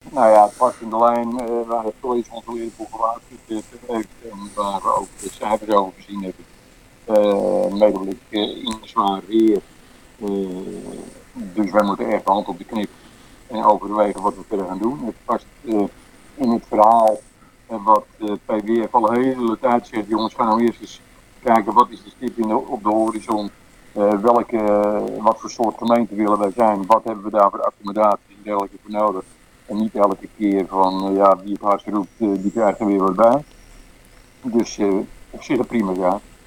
Nou ja, het was in de lijn waar het collegecontrole voor gewaarschuwd heeft en waar we ook de cijfers over gezien hebben. Medelijk in zwaar weer. Dus wij moeten echt de hand op de knip en overwegen wat we verder gaan doen. Het past in het verhaal wat PWF al een hele tijd zegt. Jongens, gaan nou eerst eens kijken wat is de stip op de horizon. Wat voor soort gemeente willen wij zijn? Wat hebben we daar voor accommodatie en dergelijke voor nodig? En niet elke keer van wie het hardst roept, die krijgt er weer wat bij. Dus op zich een prima zaak.